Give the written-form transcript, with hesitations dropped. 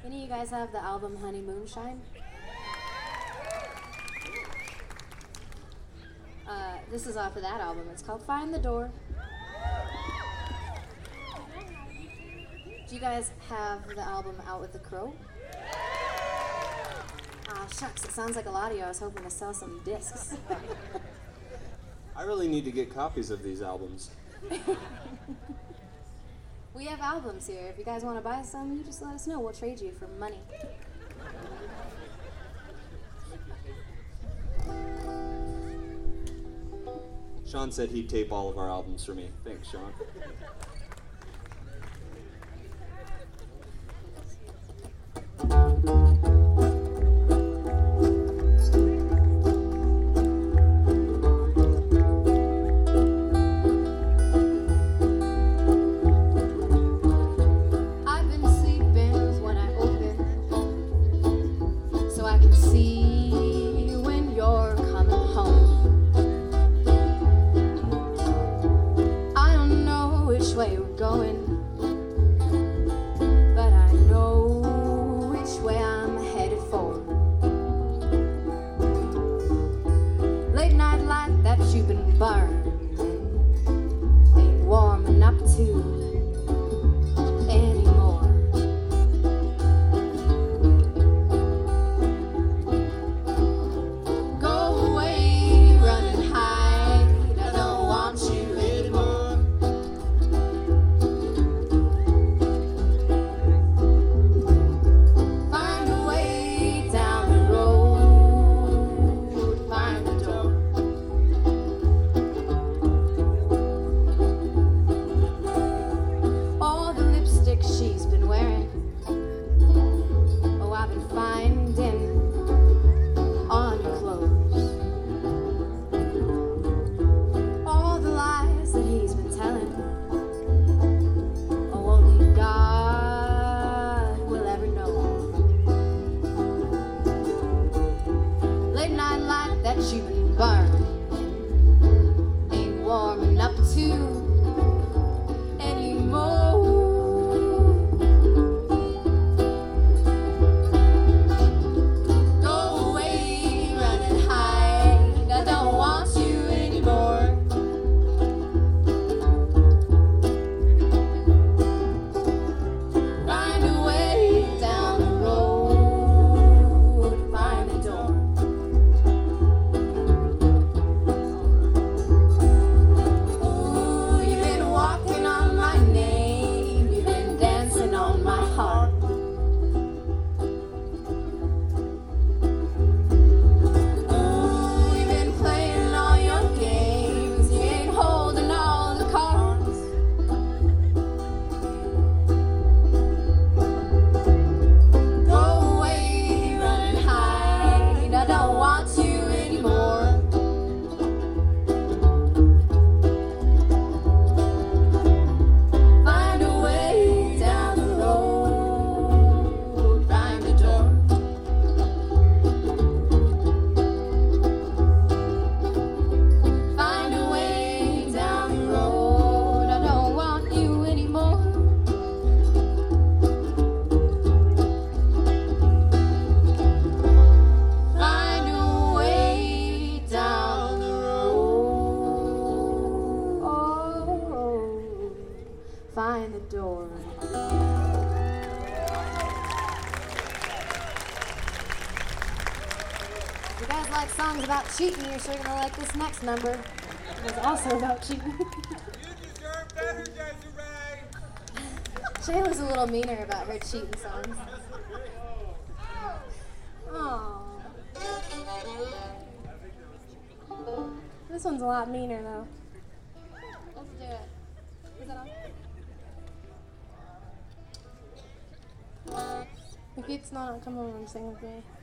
Any of you guys have the album Honey Moonshine? This is off of that album. It's called Find the Door. Do you guys have the album Out with the Crow? Ah, shucks, it sounds like a lot of you. I was hoping to sell some discs. I really need to get copies of these albums. We have albums here. If you guys want to buy some, you just let us know. We'll trade you for money. Sean said he'd tape all of our albums for me. Thanks, Sean. I've been sleeping when I open, so I can see when you're coming home. I don't know which way we're going, but I know which way I'm headed for. Late night light that you've been burning ain't warming up to anymore. Go away, run and hide. I don't want you anymore. Find a way down the road, find a door. All the lipstick she's been wearing, oh, I've been finding on your clothes. All the lies that he's been telling, oh, only God will ever know. Late night light that you've been burning ain't warming up to anymore. Go away, run and hide. I don't want you anymore. Find a way down the road, find a door. Ooh, you've been walking on my name, you've been dancing on my heart. Ooh, you've been playing all your games, you ain't holding all the cards. Go away, run and hide. I don't want you anymore. Find a way down the road, find a door. Find a way down the road. I don't want you anymore. Find a way down the road. Oh, find the door. If you guys like songs about cheating, you're sure gonna like this next number. It's also about cheating. You deserve better, Desiree. Shayla's a little meaner about her cheating songs. Oh. This one's a lot meaner though. Let's do it. Is that on? If it's not, come over and sing with me.